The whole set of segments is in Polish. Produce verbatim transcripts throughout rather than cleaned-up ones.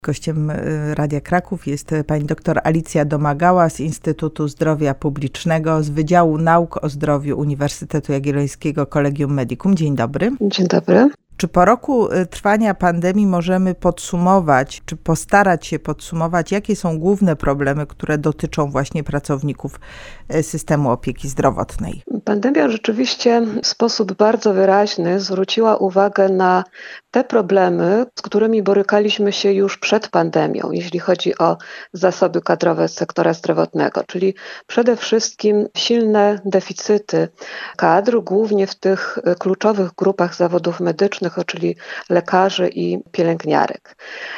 Gościem Radia Kraków jest pani doktor Alicja Domagała z Instytutu Zdrowia Publicznego, z Wydziału Nauk o Zdrowiu Uniwersytetu Jagiellońskiego Collegium Medicum. Dzień dobry. Dzień dobry. Czy po roku trwania pandemii możemy podsumować, czy postarać się podsumować, jakie są główne problemy, które dotyczą właśnie pracowników systemu opieki zdrowotnej? Pandemia rzeczywiście w sposób bardzo wyraźny zwróciła uwagę na te problemy, z którymi borykaliśmy się już przed pandemią, jeśli chodzi o zasoby kadrowe z sektora zdrowotnego, czyli przede wszystkim silne deficyty kadr, głównie w tych kluczowych grupach zawodów medycznych, czyli lekarzy i pielęgniarek.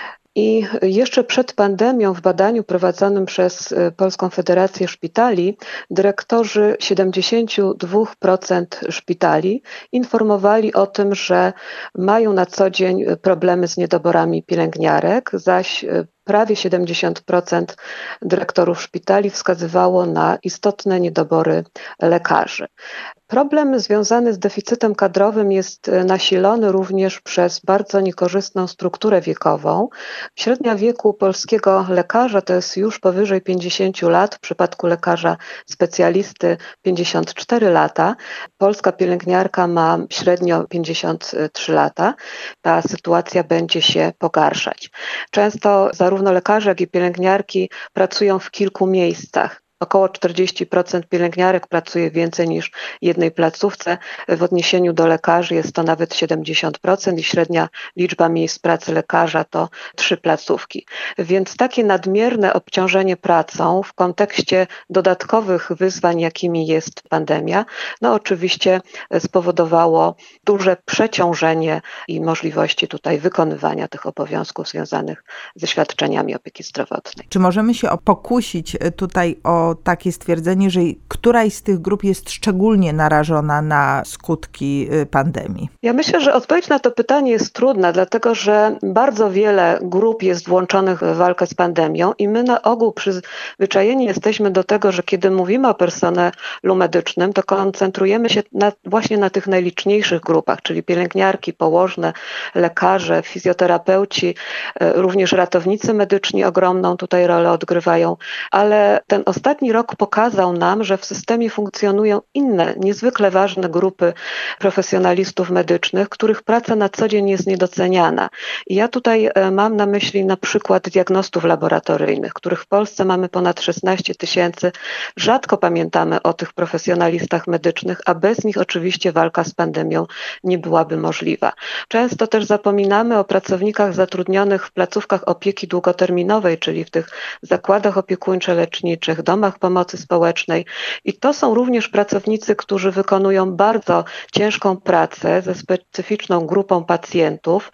I jeszcze przed pandemią w badaniu prowadzonym przez Polską Federację Szpitali dyrektorzy siedemdziesiąt dwa procent szpitali informowali o tym, że mają na co dzień problemy z niedoborami pielęgniarek, zaś prawie siedemdziesiąt procent dyrektorów szpitali wskazywało na istotne niedobory lekarzy. Problem związany z deficytem kadrowym jest nasilony również przez bardzo niekorzystną strukturę wiekową. Średnia wieku polskiego lekarza to jest już powyżej pięćdziesiąt lat, w przypadku lekarza specjalisty pięćdziesiąt cztery lata. Polska pielęgniarka ma średnio pięćdziesiąt trzy lata. Ta sytuacja będzie się pogarszać. Często zarówno lekarze, jak i pielęgniarki pracują w kilku miejscach. Około czterdzieści procent pielęgniarek pracuje więcej niż w jednej placówce. W odniesieniu do lekarzy jest to nawet siedemdziesiąt procent i średnia liczba miejsc pracy lekarza to trzy placówki. Więc takie nadmierne obciążenie pracą w kontekście dodatkowych wyzwań, jakimi jest pandemia, no oczywiście spowodowało duże przeciążenie i możliwości tutaj wykonywania tych obowiązków związanych ze świadczeniami opieki zdrowotnej. Czy możemy się pokusić tutaj o takie stwierdzenie, że któraś z tych grup jest szczególnie narażona na skutki pandemii? Ja myślę, że odpowiedź na to pytanie jest trudna, dlatego że bardzo wiele grup jest włączonych w walkę z pandemią i my na ogół przyzwyczajeni jesteśmy do tego, że kiedy mówimy o personelu medycznym, to koncentrujemy się na, właśnie na tych najliczniejszych grupach, czyli pielęgniarki, położne, lekarze, fizjoterapeuci, również ratownicy medyczni ogromną tutaj rolę odgrywają, ale ten ostatni rok pokazał nam, że w systemie funkcjonują inne, niezwykle ważne grupy profesjonalistów medycznych, których praca na co dzień jest niedoceniana. I ja tutaj mam na myśli na przykład diagnostów laboratoryjnych, których w Polsce mamy ponad szesnaście tysięcy. Rzadko pamiętamy o tych profesjonalistach medycznych, a bez nich oczywiście walka z pandemią nie byłaby możliwa. Często też zapominamy o pracownikach zatrudnionych w placówkach opieki długoterminowej, czyli w tych zakładach opiekuńczo-leczniczych, domach pomocy społecznej i to są również pracownicy, którzy wykonują bardzo ciężką pracę ze specyficzną grupą pacjentów,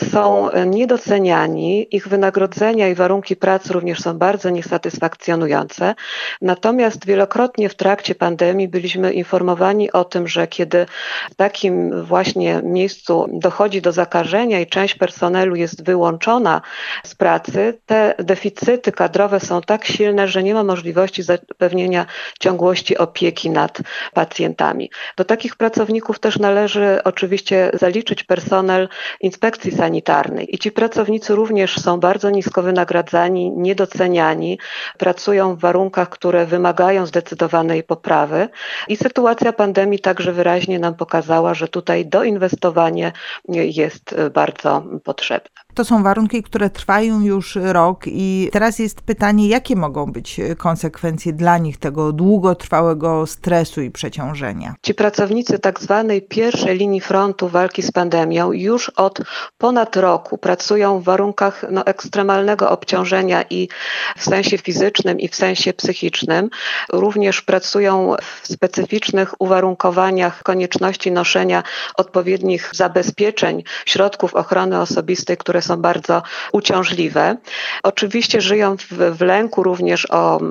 są niedoceniani, ich wynagrodzenia i warunki pracy również są bardzo niesatysfakcjonujące. Natomiast wielokrotnie w trakcie pandemii byliśmy informowani o tym, że kiedy w takim właśnie miejscu dochodzi do zakażenia i część personelu jest wyłączona z pracy, te deficyty kadrowe są tak silne, że nie ma możliwości zapewnienia ciągłości opieki nad pacjentami. Do takich pracowników też należy oczywiście zaliczyć personel inspekcji sanitarnej i ci pracownicy również są bardzo nisko wynagradzani, niedoceniani, pracują w warunkach, które wymagają zdecydowanej poprawy i sytuacja pandemii także wyraźnie nam pokazała, że tutaj doinwestowanie jest bardzo potrzebne. To są warunki, które trwają już rok i teraz jest pytanie, jakie mogą być konsekwencje dla nich tego długotrwałego stresu i przeciążenia? Ci pracownicy tak zwanej pierwszej linii frontu walki z pandemią już od ponad roku pracują w warunkach no, ekstremalnego obciążenia i w sensie fizycznym i w sensie psychicznym. Również pracują w specyficznych uwarunkowaniach konieczności noszenia odpowiednich zabezpieczeń, środków ochrony osobistej, które są bardzo uciążliwe. Oczywiście żyją w, w lęku również o zakażenie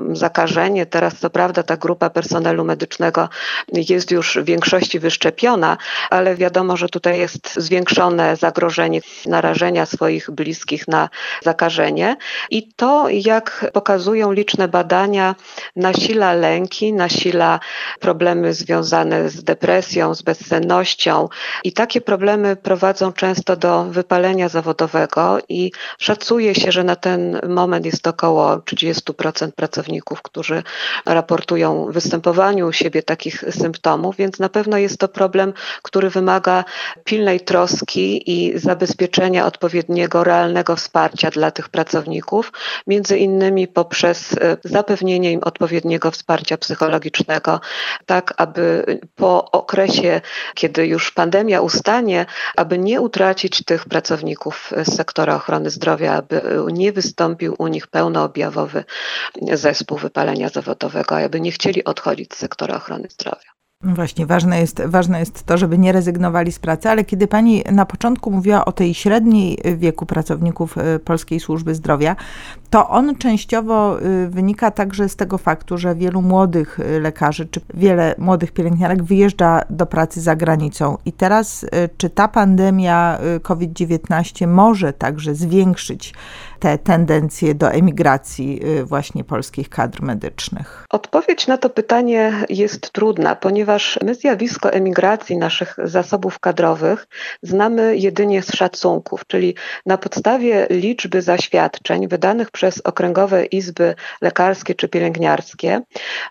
zakażenie. Teraz co prawda ta grupa personelu medycznego jest już w większości wyszczepiona, ale wiadomo, że tutaj jest zwiększone zagrożenie narażenia swoich bliskich na zakażenie. I to, jak pokazują liczne badania, nasila lęki, nasila problemy związane z depresją, z bezsennością i takie problemy prowadzą często do wypalenia zawodowego i szacuje się, że na ten moment jest około trzydzieści procent pracowników, którzy raportują o występowaniu u siebie takich symptomów, więc na pewno jest to problem, który wymaga pilnej troski i zabezpieczenia odpowiedniego, realnego wsparcia dla tych pracowników, między innymi poprzez zapewnienie im odpowiedniego wsparcia psychologicznego, tak aby po okresie, kiedy już pandemia ustanie, aby nie utracić tych pracowników z sektora ochrony zdrowia, aby nie wystąpił u nich pełnoobjawowy zespół wypalenia zawodowego, aby nie chcieli odchodzić z sektora ochrony zdrowia. Właśnie, ważne jest, ważne jest to, żeby nie rezygnowali z pracy, ale kiedy pani na początku mówiła o tej średniej wieku pracowników Polskiej Służby Zdrowia, to on częściowo wynika także z tego faktu, że wielu młodych lekarzy czy wiele młodych pielęgniarek wyjeżdża do pracy za granicą. I teraz, czy ta pandemia kowid dziewiętnaście może także zwiększyć te tendencje do emigracji właśnie polskich kadr medycznych? Odpowiedź na to pytanie jest trudna, ponieważ my zjawisko emigracji naszych zasobów kadrowych znamy jedynie z szacunków, czyli na podstawie liczby zaświadczeń wydanych przez okręgowe izby lekarskie czy pielęgniarskie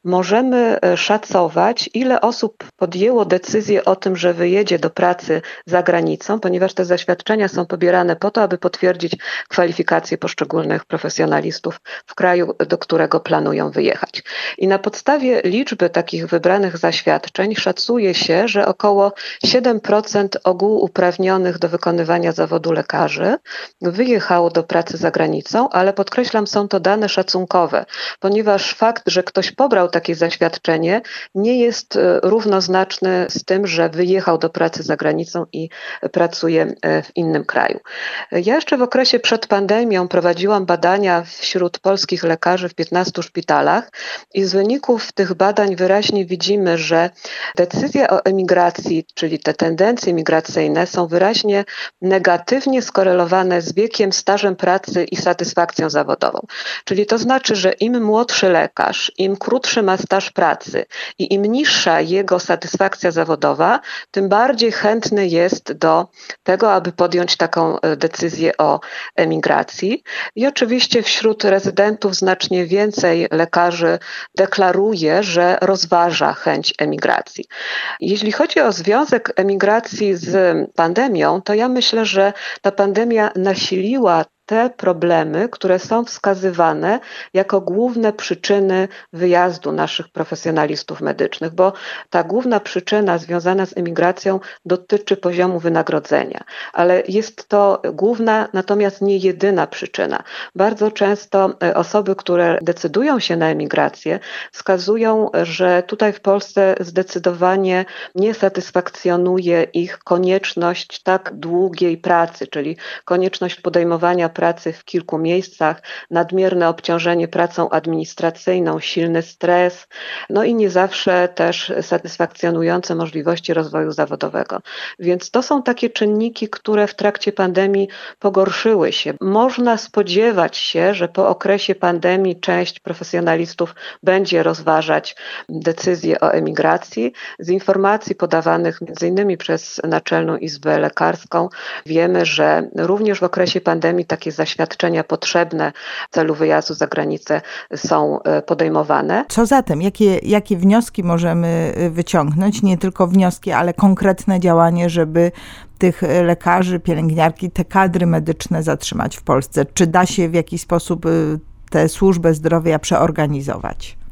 możemy szacować, ile osób podjęło decyzję o tym, że wyjedzie do pracy za granicą, ponieważ te zaświadczenia są pobierane po to, aby potwierdzić kwalifikacje poszczególnych profesjonalistów w kraju, do którego planują wyjechać. I na podstawie liczby takich wybranych zaświadczeń szacuje się, że około siedem procent ogółu uprawnionych do wykonywania zawodu lekarzy wyjechało do pracy za granicą, ale podkreślam, są to dane szacunkowe, ponieważ fakt, że ktoś pobrał takie zaświadczenie, nie jest równoznaczny z tym, że wyjechał do pracy za granicą i pracuje w innym kraju. Ja jeszcze w okresie przed pandemią prowadziłam badania wśród polskich lekarzy w piętnastu szpitalach i z wyników tych badań wyraźnie widzimy, że decyzje o emigracji, czyli te tendencje migracyjne, są wyraźnie negatywnie skorelowane z wiekiem, stażem pracy i satysfakcją zawodową. Czyli to znaczy, że im młodszy lekarz, im krótszy ma staż pracy i im niższa jego satysfakcja zawodowa, tym bardziej chętny jest do tego, aby podjąć taką decyzję o emigracji. I oczywiście wśród rezydentów znacznie więcej lekarzy deklaruje, że rozważa chęć emigracji. Jeśli chodzi o związek emigracji z pandemią, to ja myślę, że ta pandemia nasiliła te problemy, które są wskazywane jako główne przyczyny wyjazdu naszych profesjonalistów medycznych, bo ta główna przyczyna związana z emigracją dotyczy poziomu wynagrodzenia, ale jest to główna, natomiast nie jedyna przyczyna. Bardzo często osoby, które decydują się na emigrację, wskazują, że tutaj w Polsce zdecydowanie nie satysfakcjonuje ich konieczność tak długiej pracy, czyli konieczność podejmowania pracy w kilku miejscach, nadmierne obciążenie pracą administracyjną, silny stres, no i nie zawsze też satysfakcjonujące możliwości rozwoju zawodowego. Więc to są takie czynniki, które w trakcie pandemii pogorszyły się. Można spodziewać się, że po okresie pandemii część profesjonalistów będzie rozważać decyzję o emigracji. Z informacji podawanych między innymi przez Naczelną Izbę Lekarską wiemy, że również w okresie pandemii takie zaświadczenia potrzebne w celu wyjazdu za granicę są podejmowane. Co zatem? Jakie, jakie wnioski możemy wyciągnąć? Nie tylko wnioski, ale konkretne działanie, żeby tych lekarzy, pielęgniarki, te kadry medyczne zatrzymać w Polsce? Czy da się w jakiś sposób tę służbę zdrowia przeorganizować?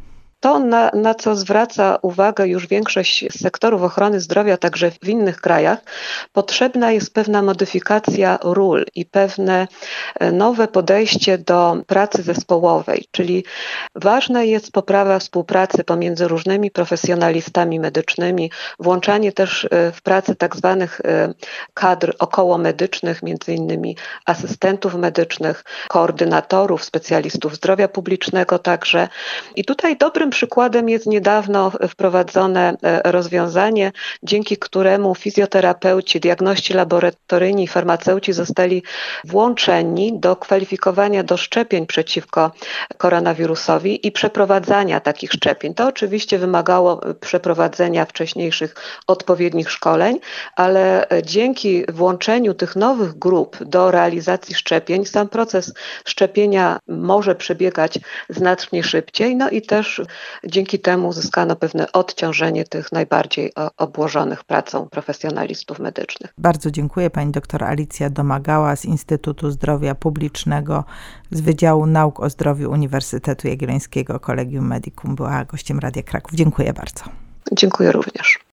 To, na, na co zwraca uwagę już większość sektorów ochrony zdrowia, także w innych krajach, potrzebna jest pewna modyfikacja ról i pewne nowe podejście do pracy zespołowej, czyli ważna jest poprawa współpracy pomiędzy różnymi profesjonalistami medycznymi, włączanie też w pracę tak zwanych kadr okołomedycznych, między innymi asystentów medycznych, koordynatorów, specjalistów zdrowia publicznego także. I tutaj dobrym przykładem jest niedawno wprowadzone rozwiązanie, dzięki któremu fizjoterapeuci, diagności laboratoryjni i farmaceuci zostali włączeni do kwalifikowania do szczepień przeciwko koronawirusowi i przeprowadzania takich szczepień. To oczywiście wymagało przeprowadzenia wcześniejszych odpowiednich szkoleń, ale dzięki włączeniu tych nowych grup do realizacji szczepień sam proces szczepienia może przebiegać znacznie szybciej, no i też dzięki temu uzyskano pewne odciążenie tych najbardziej obłożonych pracą profesjonalistów medycznych. Bardzo dziękuję. Pani doktor Alicja Domagała z Instytutu Zdrowia Publicznego z Wydziału Nauk o Zdrowiu Uniwersytetu Jagiellońskiego Collegium Medicum była gościem Radia Kraków. Dziękuję bardzo. Dziękuję również.